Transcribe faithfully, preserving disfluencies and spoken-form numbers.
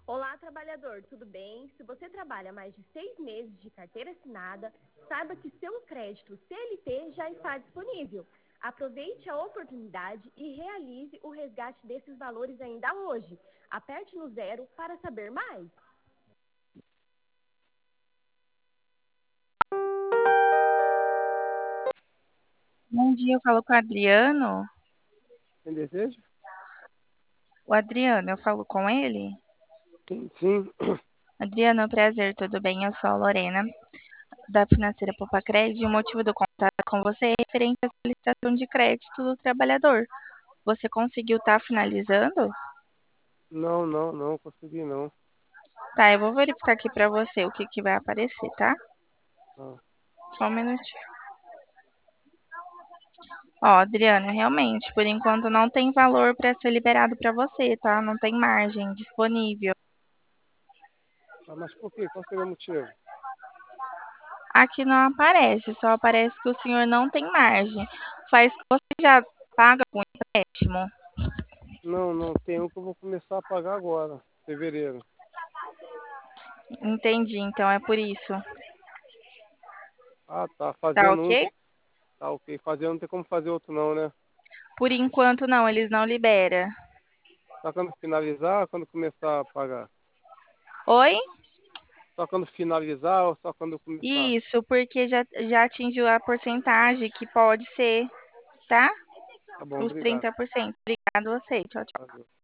Olá, trabalhador, tudo bem? Se você trabalha mais de seis meses de carteira assinada, saiba que seu crédito C L T já está disponível. Aproveite a oportunidade e realize o resgate desses valores ainda hoje. Aperte no zero para saber mais. Bom dia, eu falo com o Adriano. Quem deseja? O Adriano, eu falo com ele? Sim, sim. Adriano, é um prazer, tudo bem? Eu sou a Lorena, da financeira Poupa Crédito, e o motivo do contato com você é referente à solicitação de crédito do trabalhador. Você conseguiu estar finalizando? Não, não, não consegui não. Tá, eu vou verificar aqui pra você o que que vai aparecer, tá? Ah, Só um minutinho. Ó, Adriano, realmente, por enquanto não tem valor para ser liberado para você, tá? Não tem margem disponível. ah, mas por quê? Qual seria o motivo? Aqui não aparece, só aparece que o senhor não tem margem. Faz que você já paga com empréstimo. Não, não, tem um que eu vou começar a pagar agora, fevereiro. Entendi, então é por isso. Ah, tá, Tá fazendo um, ok? tem, tá ok. Fazendo não tem como fazer outro não, né? Por enquanto não, eles não liberam. Só quando finalizar ou quando começar a pagar? Oi? Só quando finalizar ou só quando começar? Isso, porque já, já atingiu a porcentagem que pode ser, tá? Tá bom, Os obrigado. trinta por cento. Obrigado a você. Tchau, tchau. Valeu.